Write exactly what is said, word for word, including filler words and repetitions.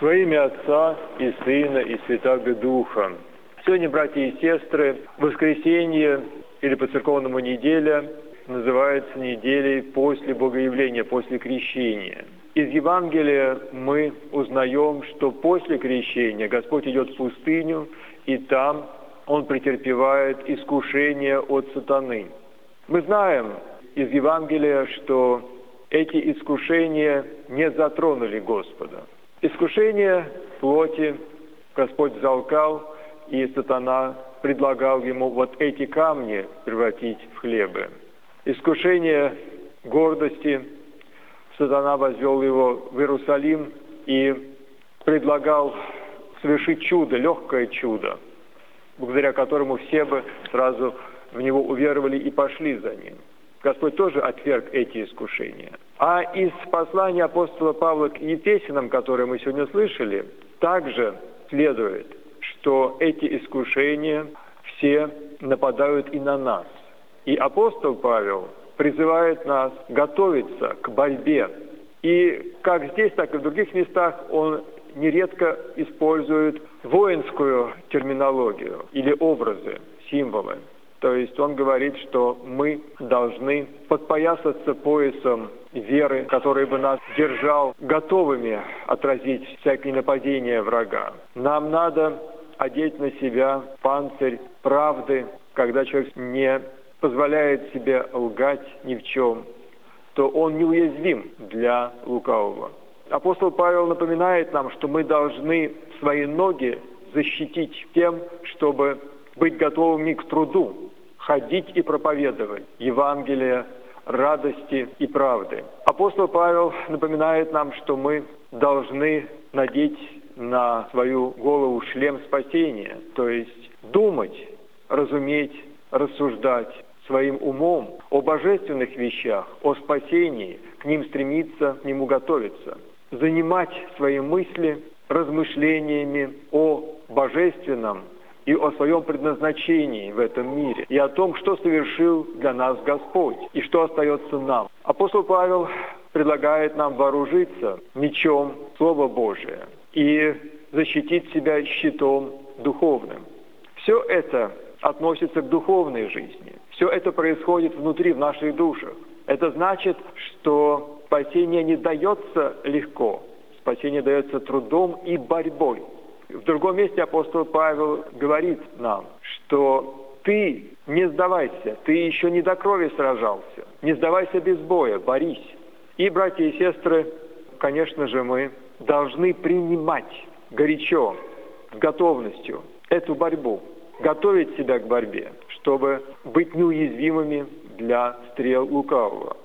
Во имя Отца и Сына и Святаго Духа. Сегодня, братья и сестры, воскресенье или по-церковному неделя называется неделей после Богоявления, после крещения. Из Евангелия мы узнаем, что после крещения Господь идет в пустыню, и там Он претерпевает искушение от сатаны. Мы знаем из Евангелия, что эти искушения не затронули Господа. Искушение плоти Господь взалкал, и сатана предлагал ему вот эти камни превратить в хлебы. Искушение гордости, сатана возвел его в Иерусалим и предлагал совершить чудо, легкое чудо, благодаря которому все бы сразу в него уверовали и пошли за ним. Господь тоже отверг эти искушения. А из послания апостола Павла к Ефесянам, которое мы сегодня слышали, также следует, что эти искушения все нападают и на нас. И апостол Павел призывает нас готовиться к борьбе. И как здесь, так и в других местах он нередко использует воинскую терминологию или образы, символы. То есть он говорит, что мы должны подпоясаться поясом веры, который бы нас держал готовыми отразить всякие нападения врага. Нам надо одеть на себя панцирь правды, когда человек не позволяет себе лгать ни в чем, то он неуязвим для лукавого. Апостол Павел напоминает нам, что мы должны свои ноги защитить тем, чтобы быть готовыми к труду, ходить и проповедовать Евангелие радости и правды. Апостол Павел напоминает нам, что мы должны надеть на свою голову шлем спасения, то есть думать, разуметь, рассуждать своим умом о божественных вещах, о спасении, к ним стремиться, к нему готовиться, занимать свои мысли размышлениями о божественном и о своем предназначении в этом мире, и о том, что совершил для нас Господь, и что остается нам. Апостол Павел предлагает нам вооружиться мечом Слова Божия и защитить себя щитом духовным. Все это относится к духовной жизни. Все это происходит внутри, в наших душах. Это значит, что спасение не дается легко. Спасение дается трудом и борьбой. В другом месте апостол Павел говорит нам, что ты не сдавайся, ты еще не до крови сражался, не сдавайся без боя, борись. И, братья и сестры, конечно же, мы должны принимать горячо, с готовностью эту борьбу, готовить себя к борьбе, чтобы быть неуязвимыми для стрел лукавого.